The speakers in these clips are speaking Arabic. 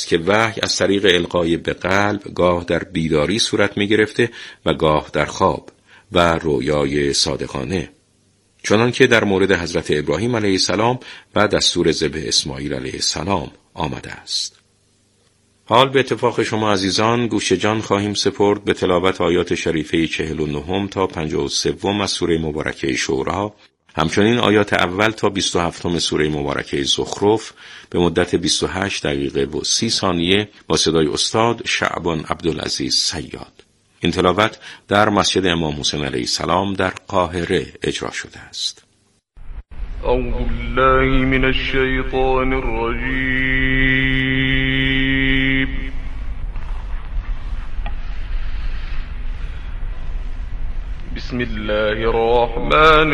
است که وحی از طریق القای به قلب گاه در بیداری صورت می گرفته و گاه در خواب و رویای صادقانه، چنان که در مورد حضرت ابراهیم علیه السلام و دستور ذبح اسماعیل علیه السلام آمده است. حال به اتفاق شما عزیزان گوش جان خواهیم سپرد به تلاوت آیات شریفه 49 تا 53 از سوره مبارکه شورا، همچنین آیات اول تا 27 سوره مبارکه زخرف به مدت 28 دقیقه و 30 ثانیه با صدای استاد شعبان عبدالعزیز صیاد. این تلاوت در مسجد امام حسین علیه السلام در قاهره اجرا شده است. اعوذ بالله من الشیطان الرجیم. بسم الله الرحمن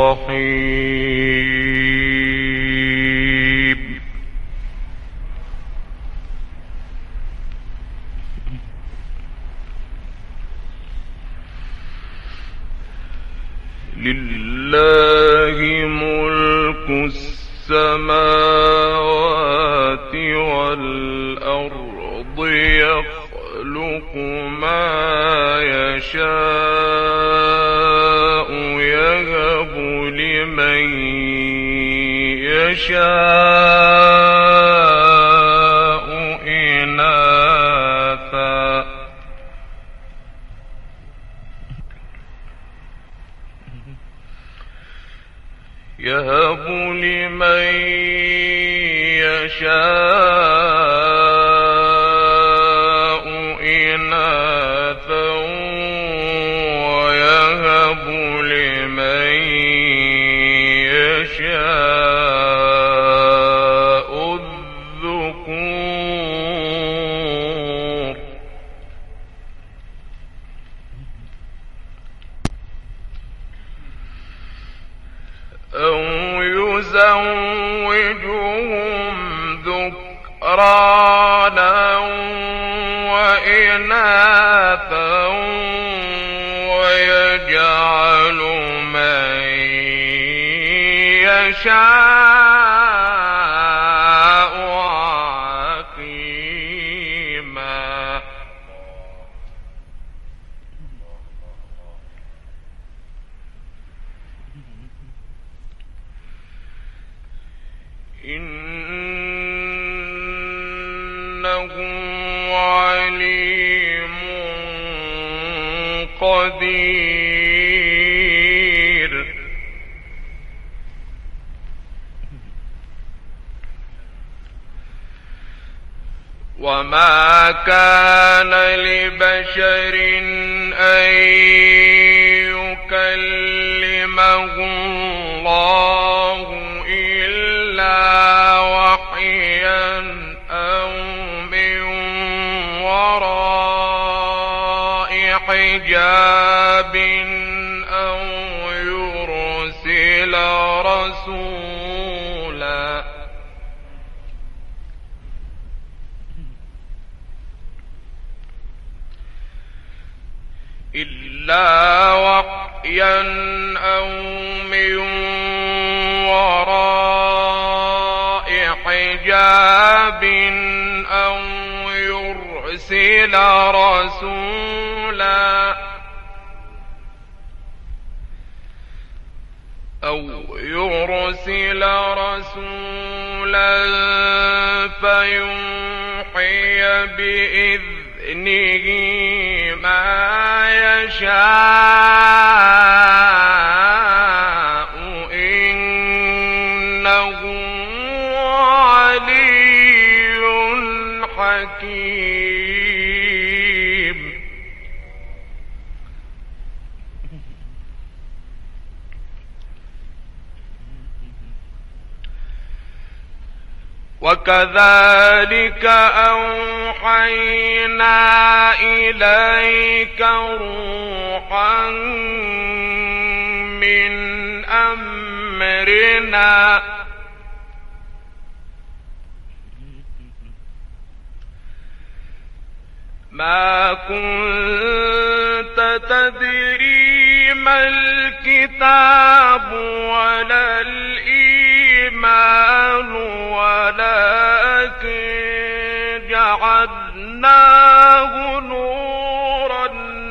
الرحیم. لله ملك السماوات والأرض يخلق ما يشاء يهب لمن يشاء إناثا يهب لمن يشاء إناثا ويهب لمن يشاء الذكور أو يزوجهم ذكرانا وإناثا ويجعل من يشاء عقيما إنه عليم قدير. وما كان لبشر أن يكلمه الله إلا وحيا أو من وراء حجاب أو يرسل رسولا أو من وراء حجاب أو يرسل رسولا فيوحي بإذنه ما يشاء إنه علي حكيم. وكذلك أوحينا إليك روحا من أمرنا ما كنت تدري ما الكتاب ولا الإيمان ولكن جعلناه نورا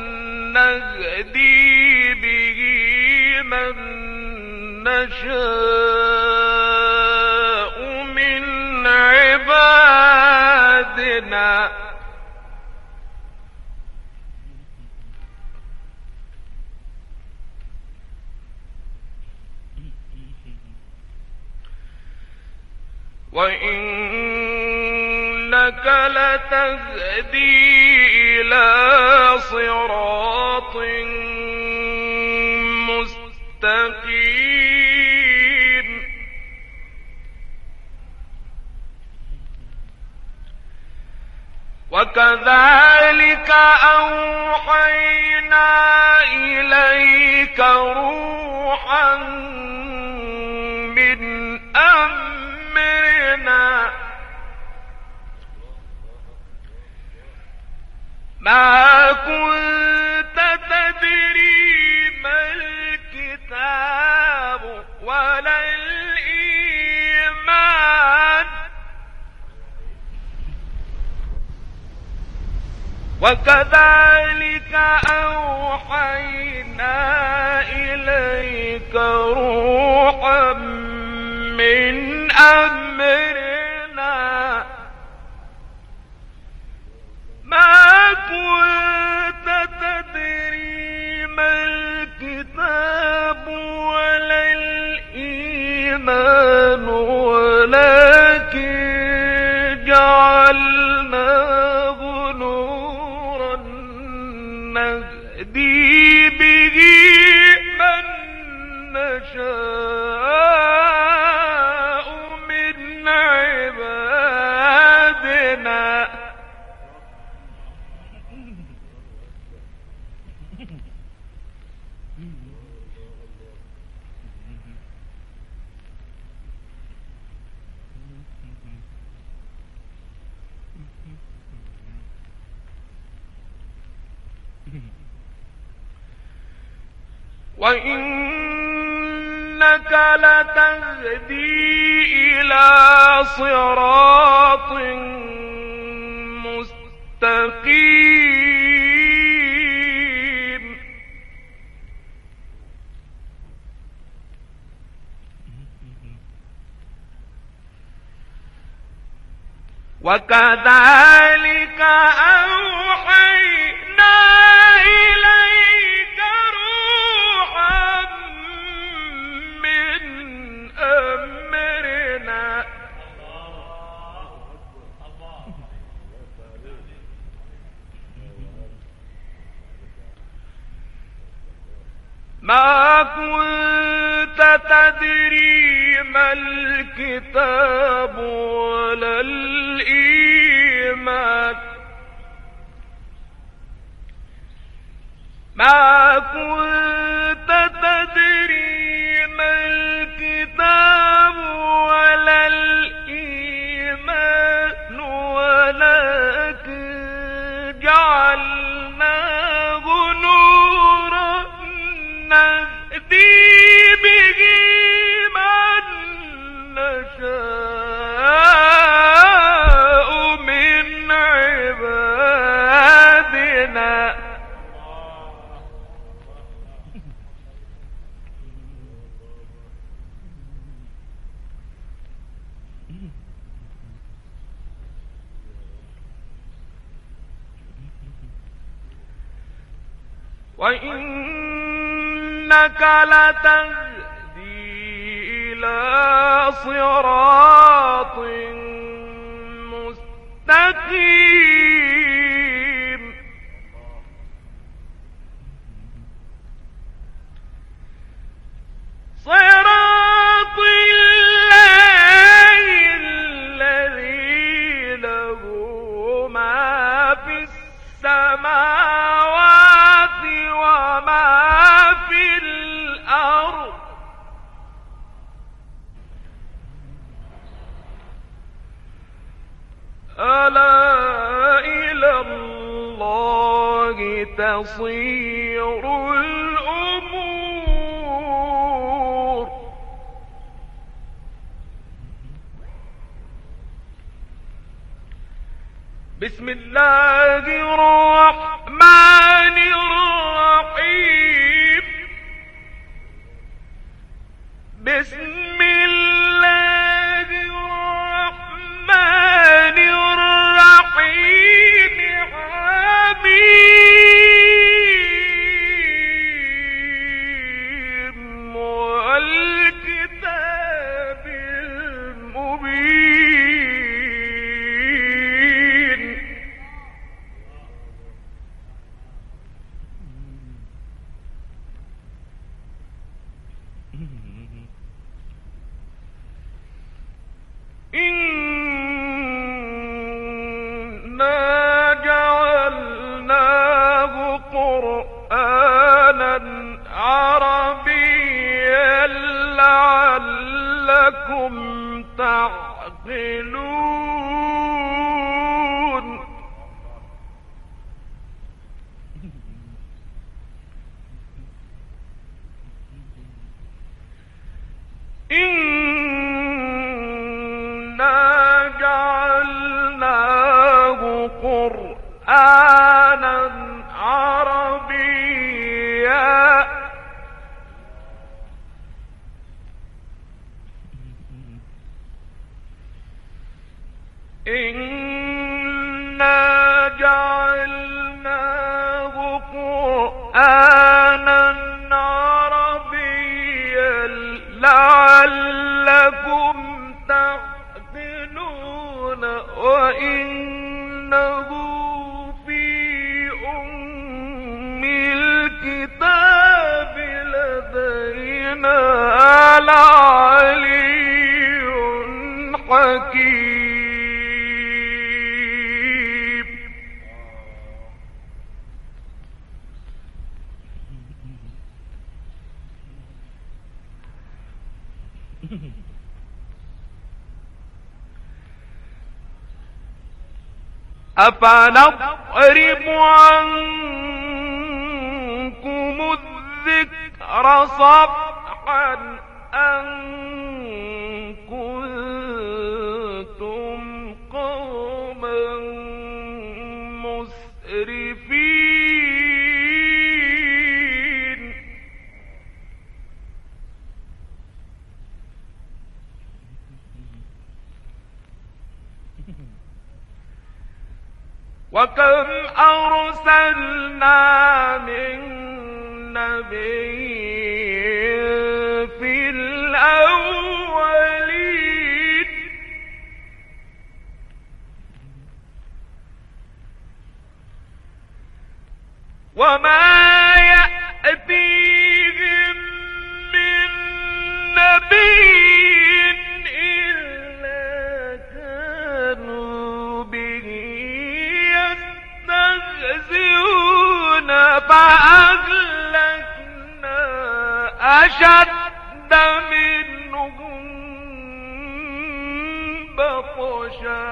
نهدي به من نشاء من عبادنا وإنك لتهدي إلى صراط مستقيم وكذلك أوحينا إليك روحا من أمرنا ما كنت تدري ما الكتاب ولا الإيمان وكذلك أوحينا إليك روحا من أمرنا ما كنت تدري ما الكتاب ولا الإيمان ولكن جعلناه نورا نهدي به من نشاء من عبادنا وإنك لتهدي إلى صراط مستقيم وكذلك أوحينا إليك روحا من أمرنا ما كنت تدري ما الكتاب ولا الإيمان ما كنت تدري ما الكتاب ولا الإيمان ولكن جعلناه نورا نهدي به من نشاء من عبادنا وإنك لتهدي إلى صراط مستقيم صراط الله الذي له ما في السماوات وما في الأرض ألا إلى الله تصير الأمور بسم الله الرحمن الرحيم بسم الله الرحمن الرحيم حميم والكتاب المبين إنا جعلناه قرآنا عربيا لعلكم تعقلون إنا جعلناه قرآنا عربيا إنا جعلناه قرآنا عربيا لعلكم تعقلون وإنه في أم الكتاب لدينا لعلي حكيم أفنضرب عنكم الذكر صفحا أن كنتم قوما مسرفين وكم أرسلنا من نبي في الأولين وما يأتيهم من نبي إلا كانوا به يستهزئون فأهلكنا أشد منهم بطشا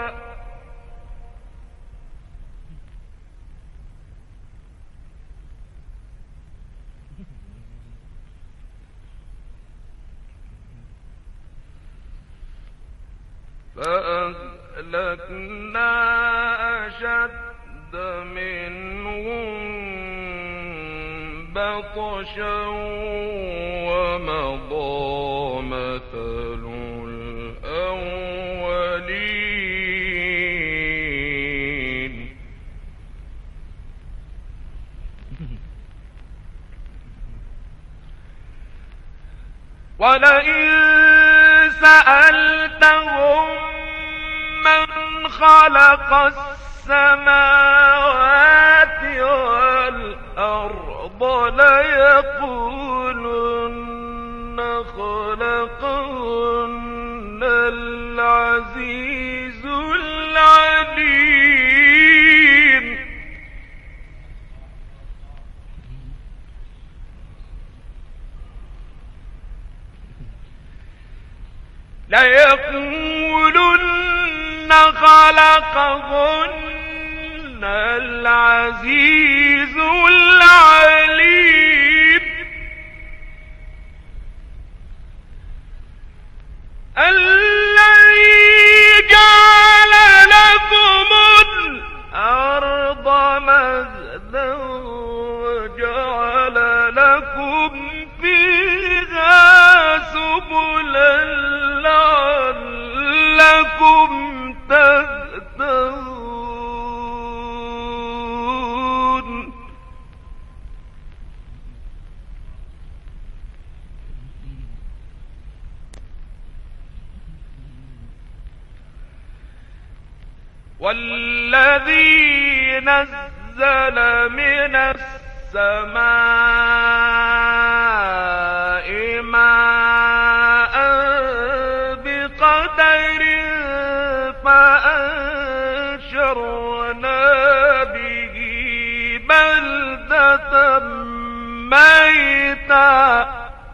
فأهلكنا أشد منهم بطشا ومضى مثل الأولين ولئن سألتهم من خلق السماوات والأرض ليقولن خلقهن العزيز العليم ليقولن خلقهن العزيز العليم الذي جعل لكم مهدا وجعل لكم فيها سبلا لعلكم تهتدون والذي نزل من السماء ماء بقدر فأنشرنا به بلدة ميتا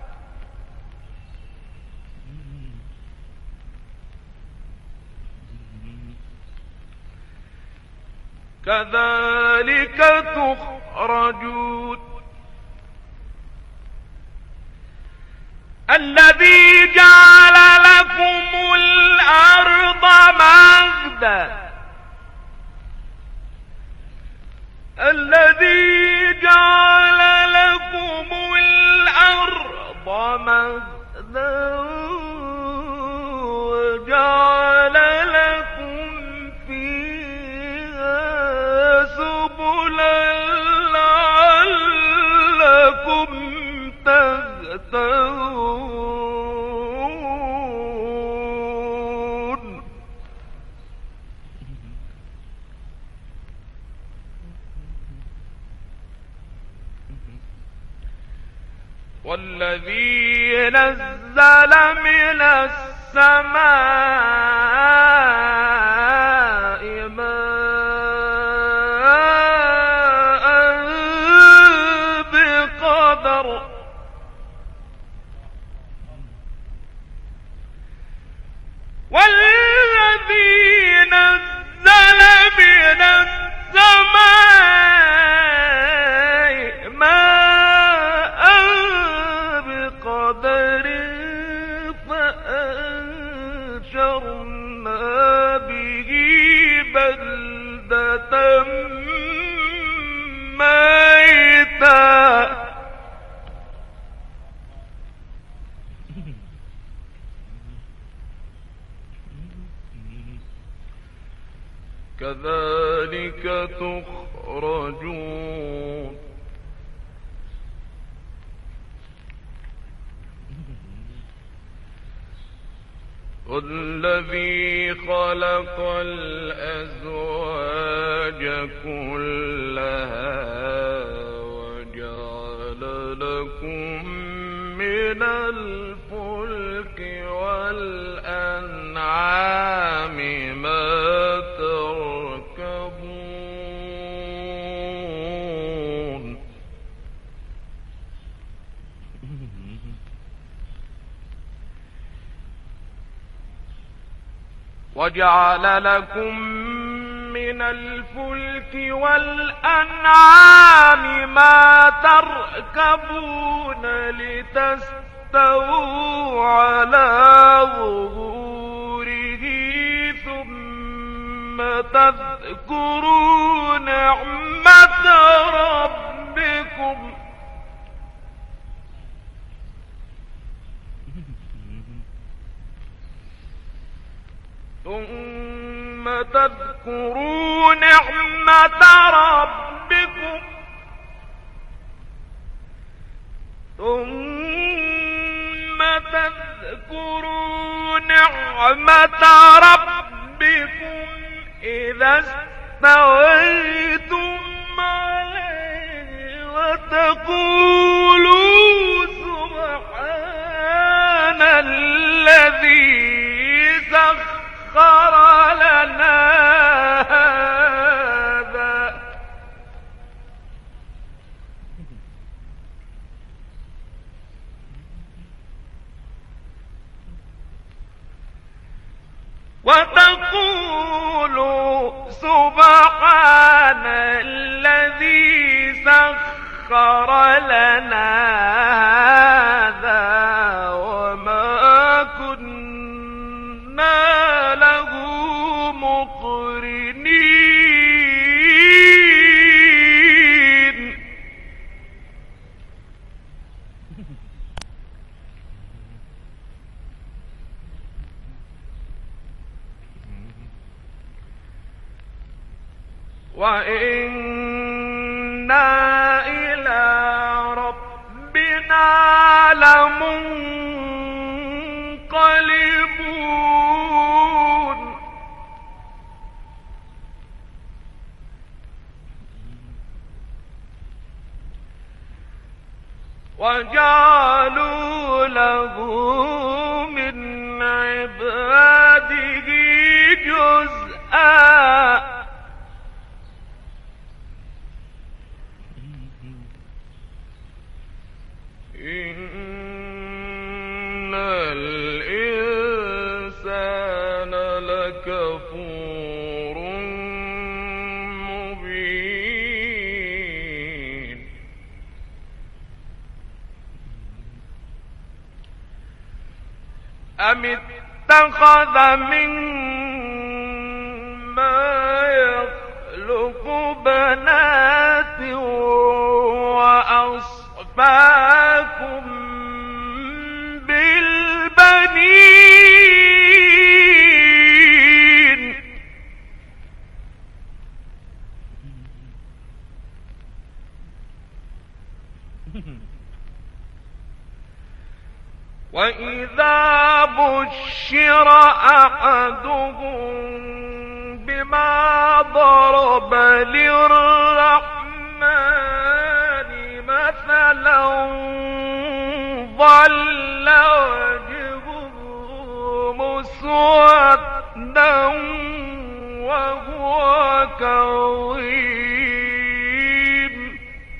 كذلك تخرجون الذي جعل لكم الأرض مهدا الذي جعل لكم الأرض مهدا وجعل لكم سبلا لعلكم تهتدون والذي نزل من السماء ماء بقدر والذي نزل من السماء ماء بقدر فأنشرنا به بلدة ميتا كذلك تخرجون والذي خلق الأزواج كلها وجعل لكم من الفلك والأنعام ما تركبون وجعل لكم من الفلك والأنعام ما تركبون لتستووا على ظهوره ثم تذكروا نعمة ربكم تذكروا نعمة ربكم إذا استويتم عليه وتقولوا سبحان الذي سخر لنا هذا وتقولوا سبحان الذي سخر لنا هذا وما كنا له مقرنين وإنا إلى ربنا لمنقلبون وجعلوا له من عباده جزءا إن الإنسان لكفور مبين أم اتخذ مما يخلق بنات وأصفاكم بالبنين وإذا بشر أحدهم بما ضرب للرحمن مثلا ظل وجهه مسودا وهو كظيم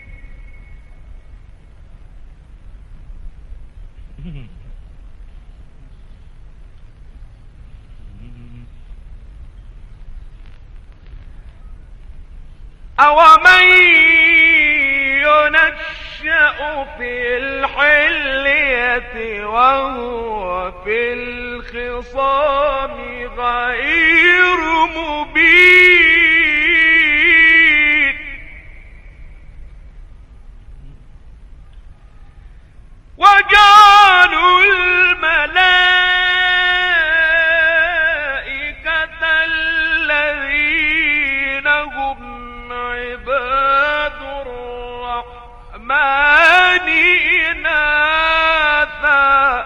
أومن ينشأ في الحلية وهو في الخصام غير مبين وجعلوا الملائكة الذين هم عباد الرحمن إناثا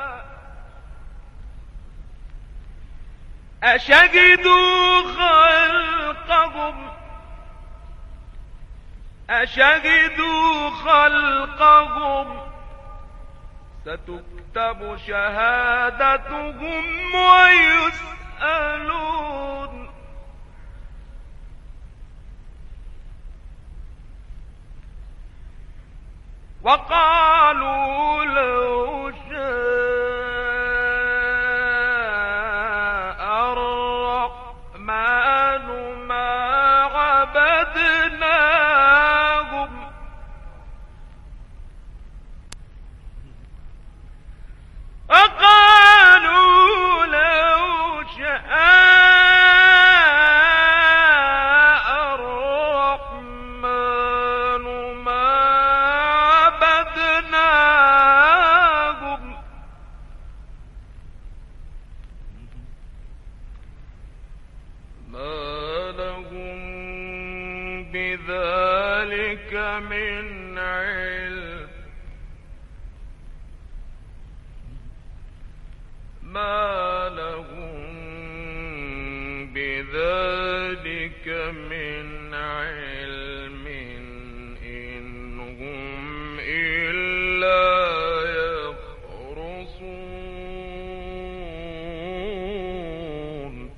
أشهدوا خلقهم ستكتب شهادتهم ويسألون وقالوا لو شاء الرحمن ما عبدناهم وقالوا لو شاء الرحمن ما عبدناهم ما لهم بذلك من علم ما لهم بذلك من علم إن هم إلا يخرصون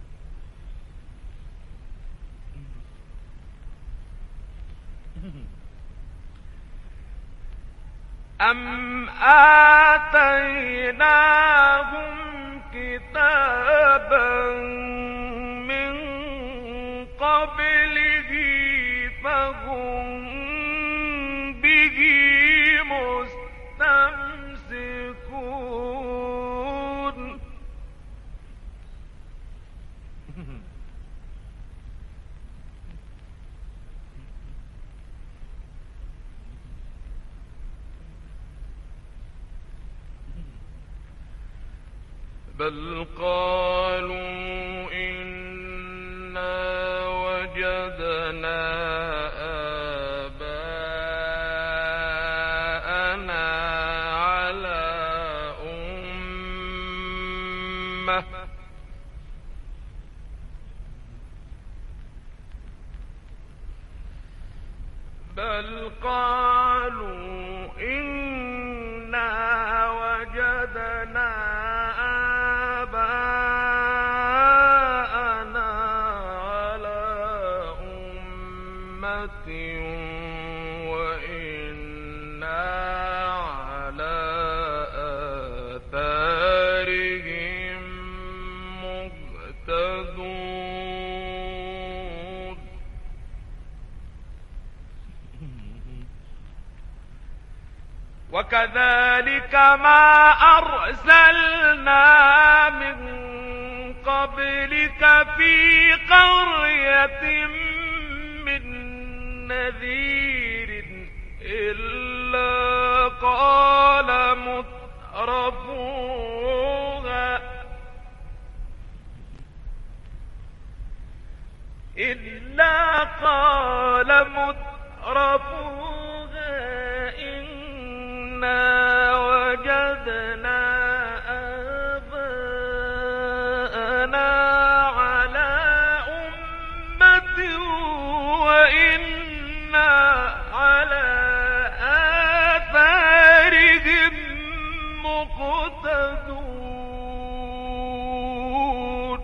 أم آتيناهم كتابا من قبله فهم به مستمسكون بل قالوا إنا وجدنا وجدنا آباءنا على أمة بل قالوا إنا وجدنا آباءنا على أمة وإنا على آثارهم مقتدون وكذلك ما أرسلنا من قبلك في قرية من نذير إلا قال مترفوها إنا وجدنا آباءنا على أمة وإنا على آثارهم مقتدون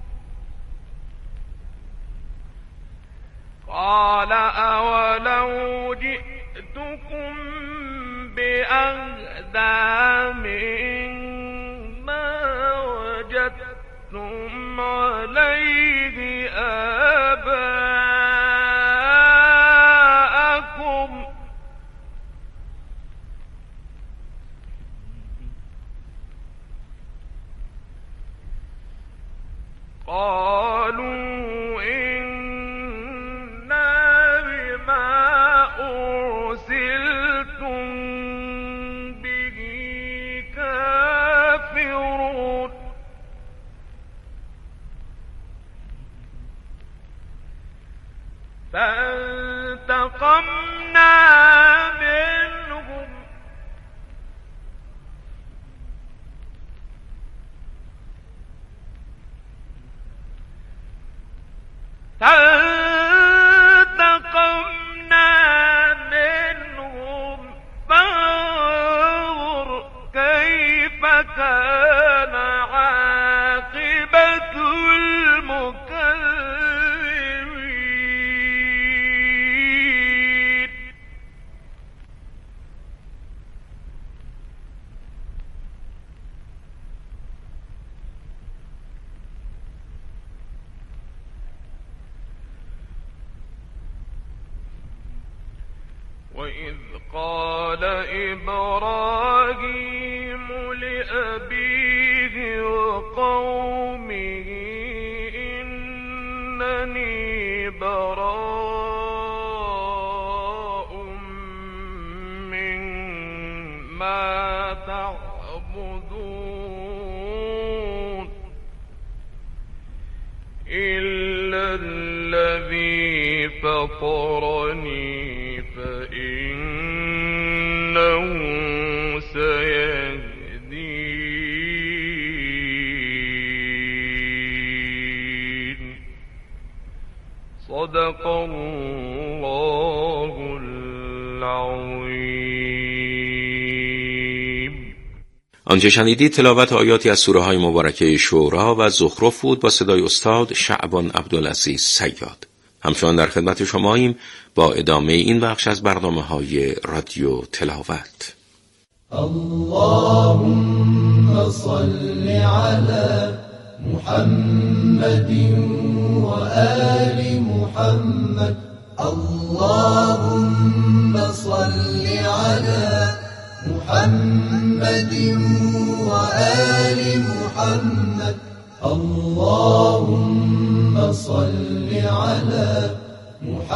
قال أولو جئتكم بأهدى مما وجدتم عليه آباءكم قالوا فانتقمنا منهم فانظر كيف كان عاقبة المكذبين وإذ قال إبراهيم لأبيه وقومه إنني براء مما تعبدون إلا الذي فطرني فإنه سيهدين صدق الله العظيم. آنچه شنیدید تلاوت آیاتی از سوره های مبارکه شورا و زخرف بود با صدای استاد شعبان عبدالعزیز صیاد. همچنان در خدمت شماییم با ادامه این بخش از برنامه‌های رادیو تلاوت. اللهم صل على محمد و آل محمد. اللهم صل على محمد و آل محمد. اللهم صل على محمد